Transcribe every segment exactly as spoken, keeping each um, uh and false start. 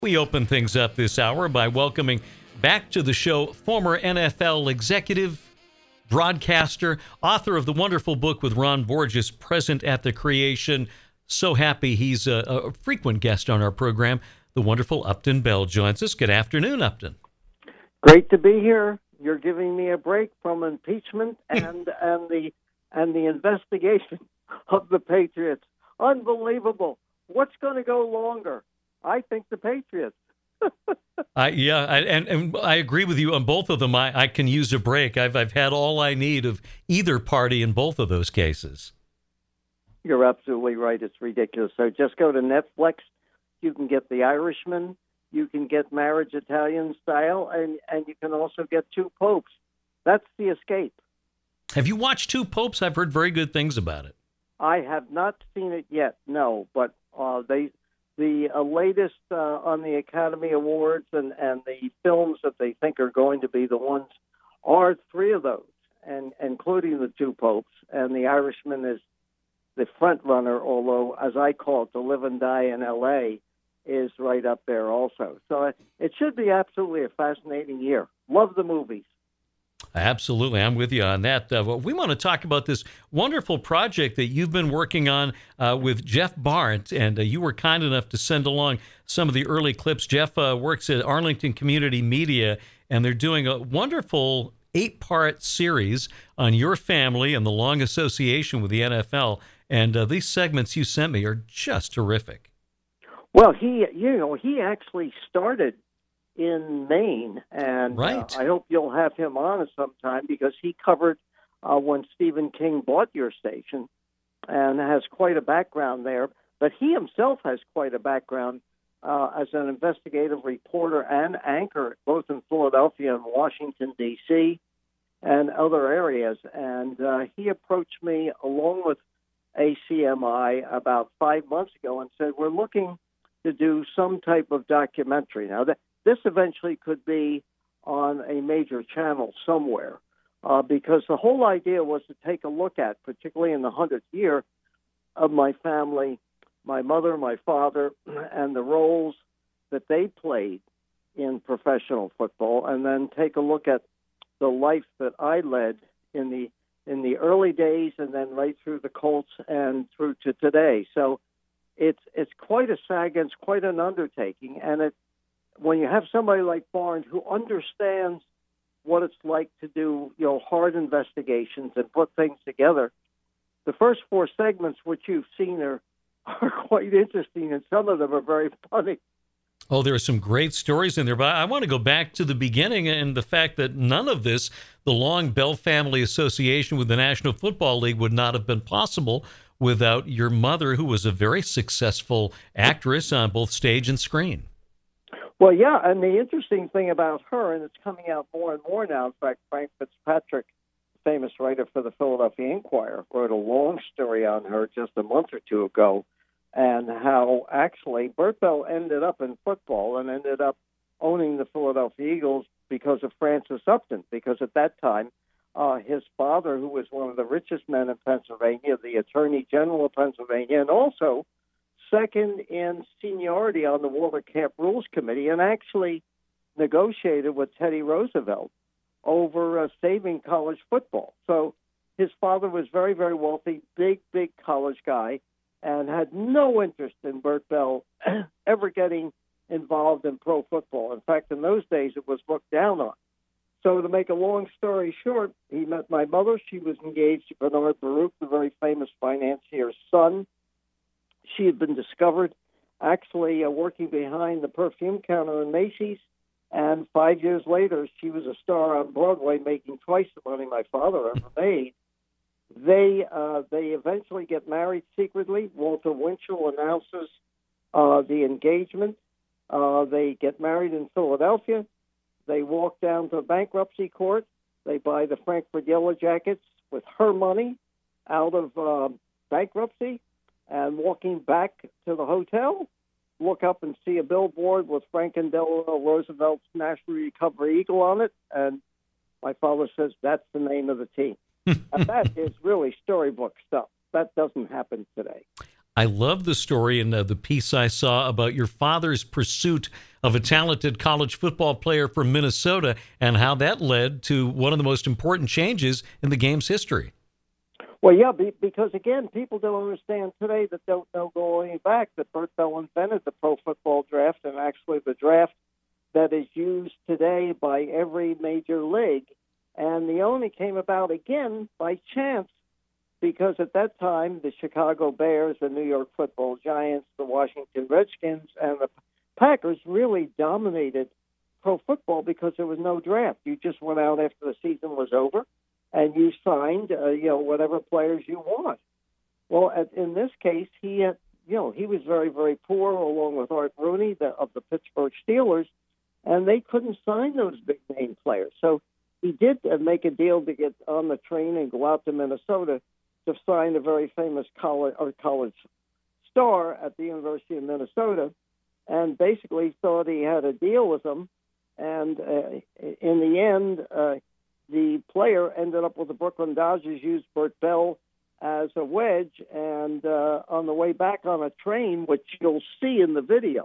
We open things up this hour by welcoming back to the show former N F L executive, broadcaster, author of the wonderful book with Ron Borges, Present at the Creation. So happy he's a, a frequent guest on our program. The wonderful Upton Bell joins us. Good afternoon, Upton. Great to be here. You're giving me a break from impeachment and and the and the investigation of the Patriots. Unbelievable. What's going to go longer? I think the Patriots. I yeah, I, and and I agree with you on both of them. I, I can use a break. I've I've had all I need of either party in both of those cases. You're absolutely right. It's ridiculous. So just go to Netflix. You can get The Irishman. You can get Marriage Italian Style, and and you can also get Two Popes. That's the escape. Have you watched Two Popes? I've heard very good things about it. I have not seen it yet. No, but uh, they. The uh, latest uh, on the Academy Awards and, and the films that they think are going to be the ones are three of those, and including the Two Popes. And The Irishman is the front runner, although, as I call it, To Live and Die in L A is right up there also. So it, it should be absolutely a fascinating year. Love the movies. Absolutely. I'm with you on that. Uh, well, we want to talk about this wonderful project that you've been working on uh, with Jeff Barnes, and uh, you were kind enough to send along some of the early clips. Jeff uh, works at Arlington Community Media, and they're doing a wonderful eight-part series on your family and the long association with the N F L, and uh, these segments you sent me are just terrific. Well, he, you know, he actually started in Maine, and right. uh, I hope you'll have him on at some time because he covered uh, when Stephen King bought your station and has quite a background there. But he himself has quite a background uh, as an investigative reporter and anchor, both in Philadelphia and Washington, D C, and other areas. And uh, he approached me along with A C M I about five months ago and said, we're looking to do some type of documentary. Now, that this eventually could be on a major channel somewhere, uh, because the whole idea was to take a look at, particularly in the hundredth year of my family, my mother, my father, and the roles that they played in professional football, and then take a look at the life that I led in the in the early days, and then right through the Colts and through to today. So it's it's quite a sag, it's quite an undertaking, and it. When you have somebody like Barnes who understands what it's like to do, you know, hard investigations and put things together, the first four segments which you've seen are, are quite interesting, and some of them are very funny. Oh, there are some great stories in there, but I want to go back to the beginning and the fact that none of this, the long Bell family association with the National Football League, would not have been possible without your mother, who was a very successful actress on both stage and screen. Well, yeah, and the interesting thing about her, and it's coming out more and more now, in fact, Frank Fitzpatrick, famous writer for the Philadelphia Inquirer, wrote a long story on her just a month or two ago, and how actually Bert Bell ended up in football and ended up owning the Philadelphia Eagles because of Francis Upton, because at that time, uh, his father, who was one of the richest men in Pennsylvania, the Attorney General of Pennsylvania, and also second in seniority on the Walter Camp Rules Committee, and actually negotiated with Teddy Roosevelt over uh, saving college football. So his father was very, very wealthy, big, big college guy, and had no interest in Bert Bell ever getting involved in pro football. In fact, in those days, it was looked down on. So to make a long story short, he met my mother. She was engaged to Bernard Baruch, the very famous financier's son. She had been discovered actually uh, working behind the perfume counter in Macy's, and five years later, she was a star on Broadway, making twice the money my father ever made. They uh, they eventually get married secretly. Walter Winchell announces uh, the engagement. Uh, they get married in Philadelphia. They walk down to bankruptcy court. They buy the Frankfurt Yellow Jackets with her money out of uh, bankruptcy. And walking back to the hotel, look up and see a billboard with Franklin Delano Roosevelt's National Recovery Eagle on it. And my father says, that's the name of the team. And that is really storybook stuff. That doesn't happen today. I love the story in uh, the piece I saw about your father's pursuit of a talented college football player from Minnesota and how that led to one of the most important changes in the game's history. Well, yeah, be, because, again, people don't understand today that don't know going back that Bert Bell invented the pro football draft, and actually the draft that is used today by every major league. And the only came about, again, by chance, because at that time, the Chicago Bears, the New York Football Giants, the Washington Redskins, and the Packers really dominated pro football because there was no draft. You just went out after the season was over, and you signed, uh, you know, whatever players you want. Well, at, in this case, he had, you know, he was very, very poor, along with Art Rooney the, of the Pittsburgh Steelers, and they couldn't sign those big name players. So he did uh, make a deal to get on the train and go out to Minnesota to sign a very famous college or college star at the University of Minnesota, and basically thought he had a deal with them. And uh, in the end, uh, the player ended up with the Brooklyn Dodgers, used Bert Bell as a wedge, and uh, on the way back on a train, which you'll see in the video,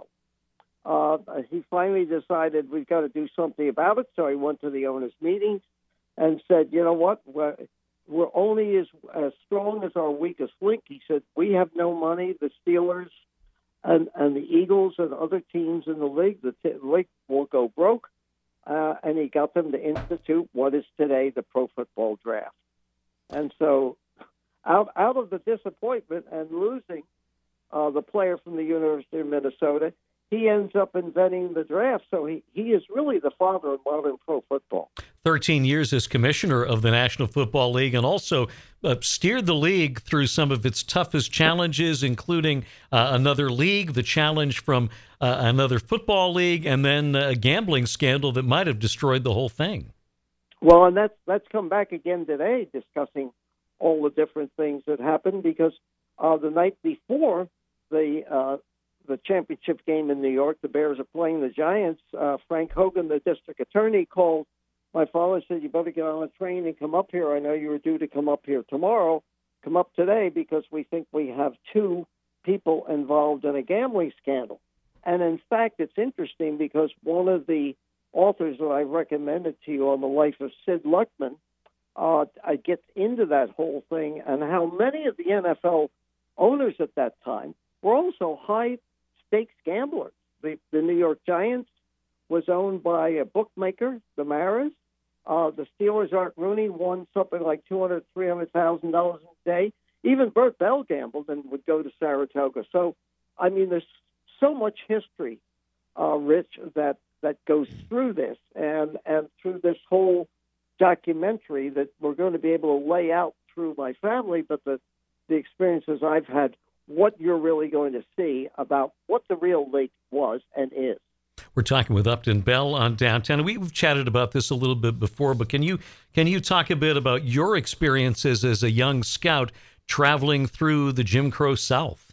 uh, he finally decided we've got to do something about it. So he went to the owners' meetings and said, you know what, we're, we're only as, as strong as our weakest link. He said, we have no money. The Steelers and, and the Eagles and other teams in the league, the t- league will go broke. Uh, and he got them to institute what is today the pro football draft. And so out out of the disappointment and losing uh, the player from the University of Minnesota, he ends up inventing the draft. So he, he is really the father of modern pro football. thirteen years as commissioner of the National Football League, and also uh, steered the league through some of its toughest challenges, including uh, another league, the challenge from uh, another football league, and then a gambling scandal that might have destroyed the whole thing. Well, and that's, that's come back again today, discussing all the different things that happened, because uh, the night before the uh, the championship game in New York, the Bears are playing the Giants. Uh, Frank Hogan, the district attorney, called my father, said, you better get on a train and come up here. I know you were due to come up here tomorrow. Come up today because we think we have two people involved in a gambling scandal. And in fact, it's interesting because one of the authors that I recommended to you on the life of Sid Luckman uh, gets into that whole thing and how many of the N F L owners at that time were also high stakes gamblers. The, the New York Giants was owned by a bookmaker, the Maras. Uh, the Steelers, Art Rooney, won something like two hundred thousand dollars, three hundred thousand dollars a day. Even Bert Bell gambled and would go to Saratoga. So, I mean, there's so much history, uh, Rich, that, that goes through this and, and through this whole documentary that we're going to be able to lay out through my family, but the, the experiences I've had, what you're really going to see about what the real league was and is. We're talking with Upton Bell on Downtown. We've chatted about this a little bit before, but can you can you talk a bit about your experiences as a young scout traveling through the Jim Crow South?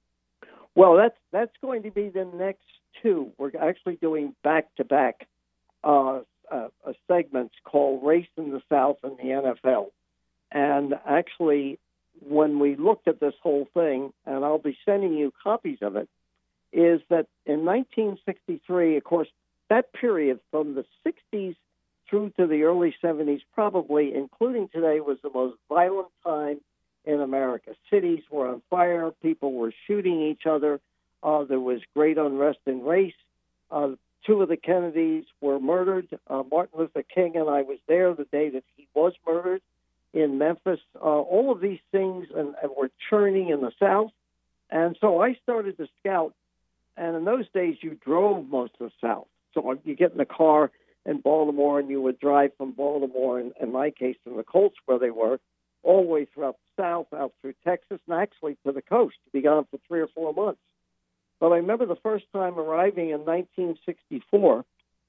Well, that's that's going to be the next two. We're actually doing back-to-back uh, uh, segments called Race in the South and the N F L. And actually, when we looked at this whole thing, and I'll be sending you copies of it, is that in nineteen sixty-three, of course, that period from the sixties through to the early seventies, probably, including today, was the most violent time in America. Cities were on fire. People were shooting each other. Uh, there was great unrest in race. Uh, two of the Kennedys were murdered. Uh, Martin Luther King, and I was there the day that he was murdered in Memphis. Uh, all of these things and, and were churning in the South. And so I started to scout. And in those days, you drove most of the South. So you get in a car in Baltimore, and you would drive from Baltimore, in, in my case, from the Colts where they were, all the way throughout the South, out through Texas, and actually to the coast, to be gone for three or four months. But I remember the first time arriving in nineteen sixty-four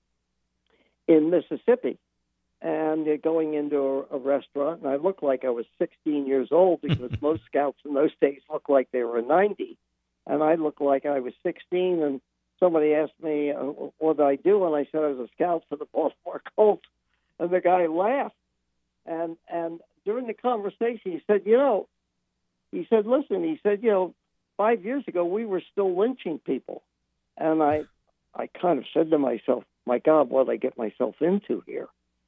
in Mississippi and uh, going into a, a restaurant, and I looked like I was sixteen years old because most scouts in those days looked like they were ninety. And I looked like I was sixteen, and somebody asked me, uh, what did I do? And I said I was a scout for the Baltimore Colts. And the guy laughed. And and during the conversation, he said, you know, he said, listen, he said, you know, five years ago, we were still lynching people. And I, I kind of said to myself, my God, what did I get myself into here?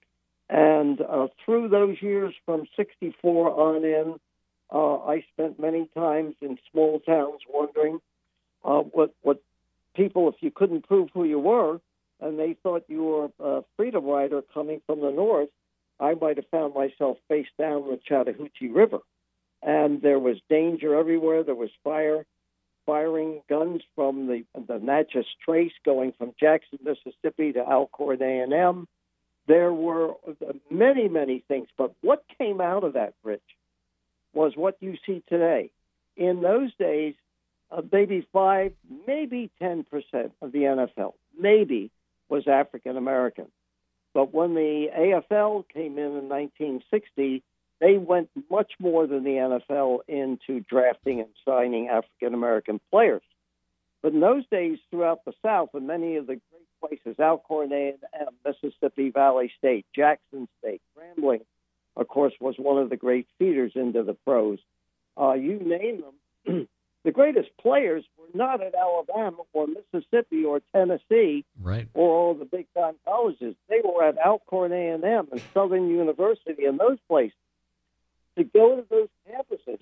And uh, through those years from sixty-four on in, uh, I spent many times in small towns wondering uh, what, what people, if you couldn't prove who you were, and they thought you were a freedom rider coming from the north, I might have found myself face down the Chattahoochee River. And there was danger everywhere. There was fire, firing guns from the, the Natchez Trace going from Jackson, Mississippi to Alcorn A and M. There were many, many things. But what came out of that, Rich, was what you see today. In those days, uh, maybe five, maybe ten percent of the N F L, maybe, was African American. But when the A F L came in in nineteen sixty, they went much more than the N F L into drafting and signing African American players. But in those days, throughout the South, and many of the great places, Alcorn A and M, Mississippi Valley State, Jackson State, Grambling, of course, was one of the great feeders into the pros. Uh, you name them. The greatest players were not at Alabama or Mississippi or Tennessee, right, or all the big-time colleges. They were at Alcorn A and M and Southern University and those places. To go to those campuses,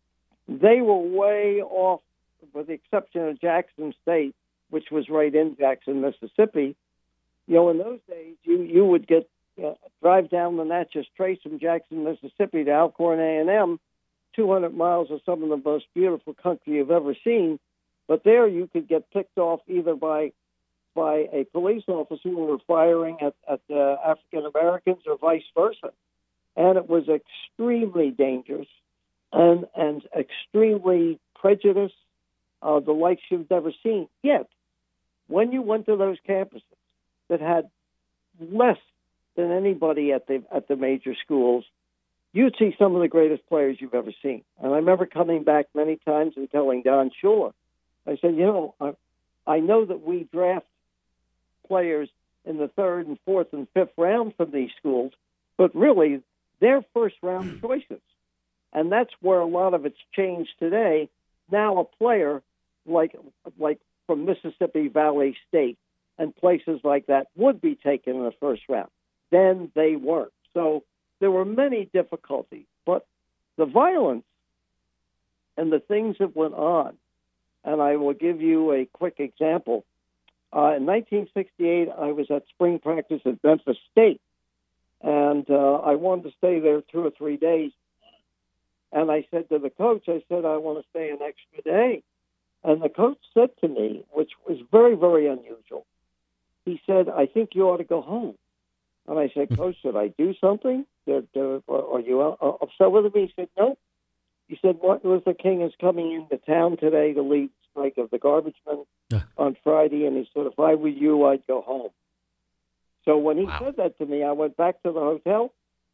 they were way off, with the exception of Jackson State, which was right in Jackson, Mississippi. You know, in those days, you, you would get uh, drive down the Natchez Trace from Jackson, Mississippi to Alcorn A and M, two hundred miles of some of the most beautiful country you've ever seen. But there you could get picked off either by by a police officer who were firing at, at uh, African Americans or vice versa. And it was extremely dangerous and, and extremely prejudiced, uh, the likes you've never seen. Yet, when you went to those campuses that had less than anybody at the at the major schools, you'd see some of the greatest players you've ever seen. And I remember coming back many times and telling Don Shula, I said, you know, I, I know that we draft players in the third and fourth and fifth round from these schools, but really they're first-round choices. And that's where a lot of it's changed today. Now a player like like from Mississippi Valley State and places like that would be taken in the first round. Then they weren't. So there were many difficulties, but the violence and the things that went on, and I will give you a quick example. Uh, in nineteen sixty-eight, I was at spring practice at Memphis State, and uh, I wanted to stay there two or three days. And I said to the coach, I said, I want to stay an extra day. And the coach said to me, which was very, very unusual, he said, I think you ought to go home. And I said, Coach, should I do something? Did, uh, are you upset with me? He said, no. He said, Martin Luther King is coming into town today to lead the strike of the garbage men yeah. on Friday. And he said, if I were you, I'd go home. So when he wow. said that to me, I went back to the hotel,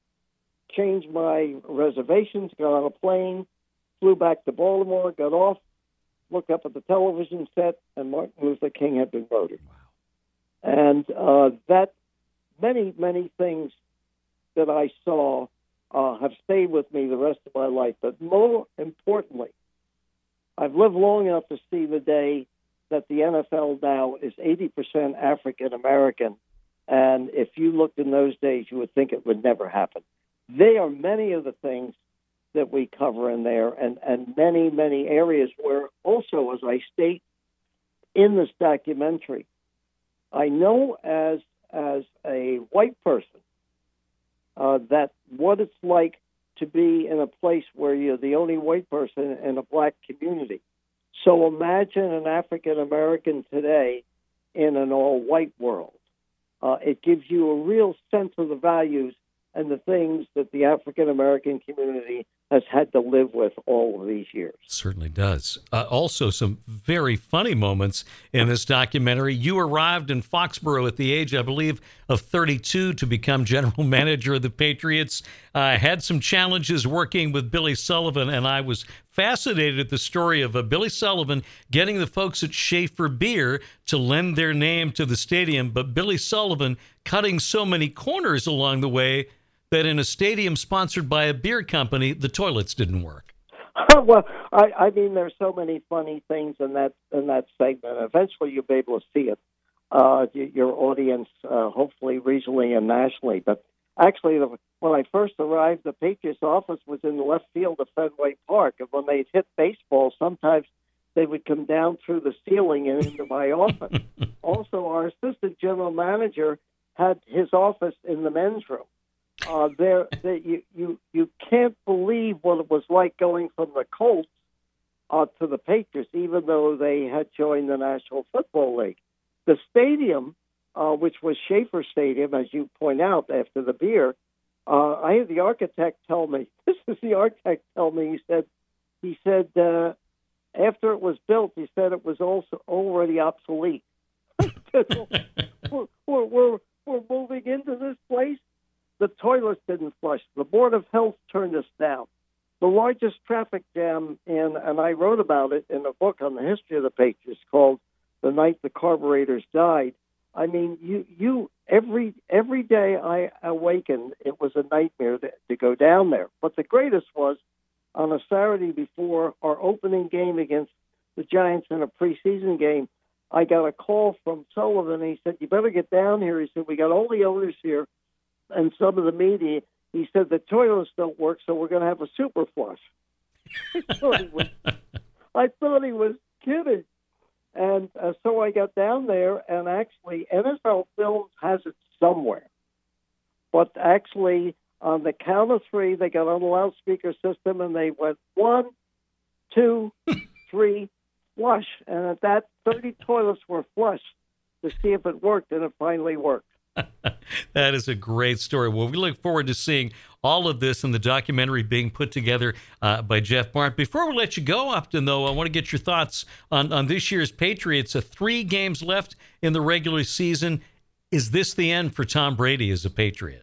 changed my reservations, got on a plane, flew back to Baltimore, got off, looked up at the television set, and Martin Luther King had been murdered. Wow. And uh, that many, many things that I saw uh, have stayed with me the rest of my life. But more importantly, I've lived long enough to see the day that the N F L now is eighty percent African American. And if you looked in those days, you would think it would never happen. They are many of the things that we cover in there, and, and many, many areas where also, as I state in this documentary, I know as as a white person uh, that what it's like to be in a place where you're the only white person in a black community. So imagine an African American today in an all-white world. Uh, it gives you a real sense of the values and the things that the African American community has had to live with all of these years. Certainly does. Uh, also, some very funny moments in this documentary. You arrived in Foxborough at the age, I believe, of thirty-two to become general manager of the Patriots. I uh, had some challenges working with Billy Sullivan, and I was fascinated at the story of uh, Billy Sullivan getting the folks at Schaefer Beer to lend their name to the stadium, but Billy Sullivan cutting so many corners along the way that in a stadium sponsored by a beer company, the toilets didn't work. Well, I, I mean, there's so many funny things in that in that segment. Eventually, you'll be able to see it, uh, your audience, uh, hopefully regionally and nationally. But actually, the, when I first arrived, the Patriots office was in the left field of Fenway Park, and when they'd hit baseball, sometimes they would come down through the ceiling and into my office. Also, our assistant general manager had his office in the men's room. Uh, there, there you, you you can't believe what it was like going from the Colts uh, to the Patriots, even though they had joined the National Football League. The stadium, uh, which was Schaefer Stadium, as you point out after the beer, uh, I had the architect tell me. This is the architect tell me. He said, he said uh, after it was built, he said it was also already obsolete. we're, we're, we're we're moving into this place. The toilets didn't flush. The Board of Health turned us down. The largest traffic jam in, and I wrote about it in a book on the history of the Patriots called "The Night the Carburetors Died." I mean, you, you every every day I awakened, it was a nightmare to, to go down there. But the greatest was on a Saturday before our opening game against the Giants in a preseason game. I got a call from Sullivan. He said, "You better get down here." He said, "We got all the owners here and some of the media." He said, "The toilets don't work, so we're going to have a super flush." I thought he was, I thought he was kidding. And uh, so I got down there, and actually, N F L Films has it somewhere. But actually, on the count of three, they got on the loudspeaker system, and they went one, two, three, flush. And at that, thirty toilets were flushed to see if it worked, and it finally worked. That is a great story. Well, we look forward to seeing all of this in the documentary being put together uh, by Jeff Bart. Before we let you go, Upton, though, I want to get your thoughts on, on this year's Patriots. Uh, three games left in the regular season. Is this the end for Tom Brady as a Patriot?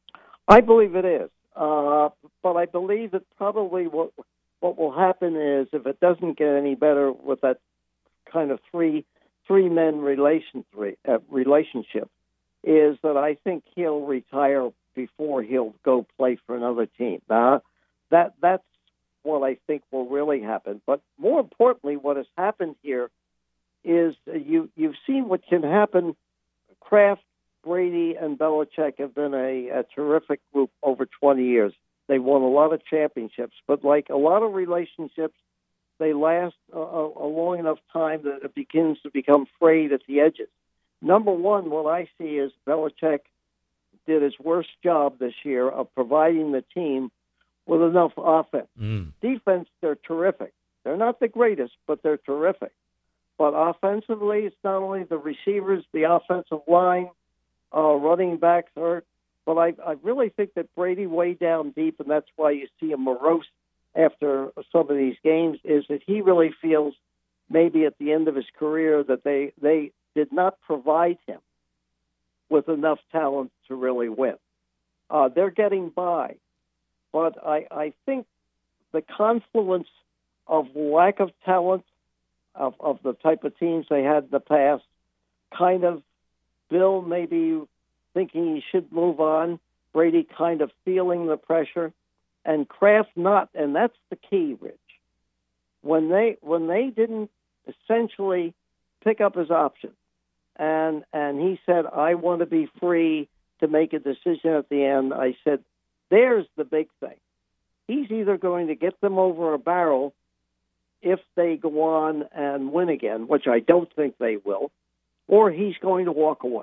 I believe it is. Uh, but I believe that probably what what will happen is, if it doesn't get any better with that kind of three three men relation, three, uh, relationship, is that I think he'll retire before he'll go play for another team. Now, that that's what I think will really happen. But more importantly, what has happened here is uh, you you've seen what can happen. Kraft, Brady, and Belichick have been a, a terrific group over twenty years. They won a lot of championships, but like a lot of relationships, they last a, a long enough time that it begins to become frayed at the edges. Number one, what I see is Belichick did his worst job this year of providing the team with enough offense. Mm. Defense, they're terrific. They're not the greatest, but they're terrific. But offensively, it's not only the receivers, the offensive line, uh, running backs are. But I, I really think that Brady way down deep, and that's why you see him morose after some of these games, is that he really feels maybe at the end of his career that they they did not provide him with enough talent to really win. Uh, they're getting by. But I, I think the confluence of lack of talent, of, of the type of teams they had in the past, kind of Bill maybe thinking he should move on, Brady kind of feeling the pressure, and Kraft not, and that's the key, Rich. When they when they didn't essentially pick up his option, and and he said, "I want to be free to make a decision at the end," I said, there's the big thing. He's either going to get them over a barrel if they go on and win again, which I don't think they will, or he's going to walk away.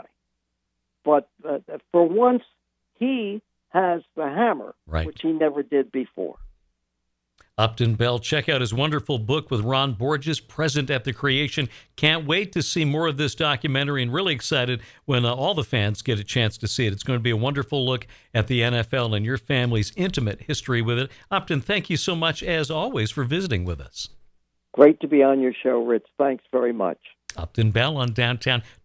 But uh, for once, he has the hammer, right, which he never did before. Upton Bell, check out his wonderful book with Ron Borges, Present at the Creation. Can't wait to see more of this documentary, and really excited when uh, all the fans get a chance to see it. It's going to be a wonderful look at the N F L and your family's intimate history with it. Upton, thank you so much, as always, for visiting with us. Great to be on your show, Rich. Thanks very much. Upton Bell on Downtown